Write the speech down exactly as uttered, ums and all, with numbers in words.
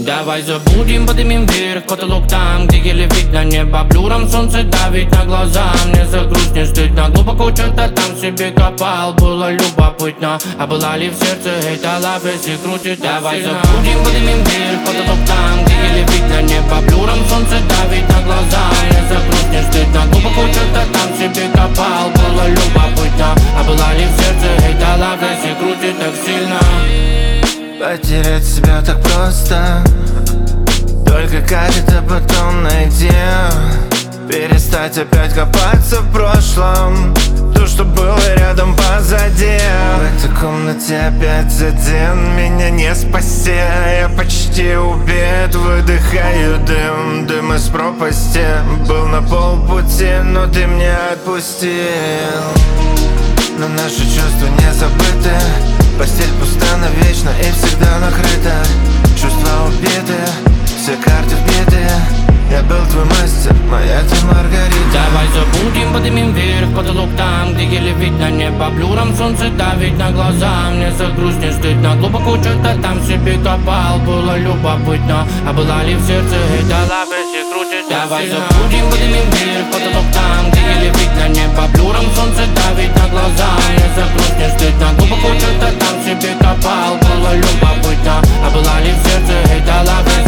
Давай забудем, поднимем вверх потолок там, где еле видно небо. Блюром солнце давит на глаза, мне за грусть не стыдно. Глубоко что-то там себе копал, было любопытно. А была ли в сердце эта лав, если крутит? Давай забудем, поднимем вверх потолок там, где еле видно небо. Блюром солнце давит на глаза, мне за грусть не стыдно. Глубоко что-то там себе копал, было любопытно. А была ли в сердце эта лав, если крутит так сильно? Потерять себя так просто, только как это потом найти? Перестать опять копаться в прошлом, то, что было рядом позади. В этой комнате опять один, меня не спасти. Я почти убит, выдыхаю дым, дым из пропасти. Был на полпути, но ты меня отпустил. Но наши чувства не забыты, постель пуста навечно и всегда накрыта. Чувства убиты, все карты вбиты. Я был твой мастер, моя ты Маргарита. Давай забудем, поднимем вверх потолок там, где еле видно небо. Блюром солнце давит на глаза, мне за грусть не стыдно. Глубоко что-то там себе копал, было любопытно. А была ли в сердце эта лава, если крутит? Давай забудем, поднимем вверх потолок там, где еле видно небо. Блюром солнце давит на глаза, мне за грусть не стыдно. Глубоко что-то там себе копал, было любопытно. А была ли в сердце эта лава?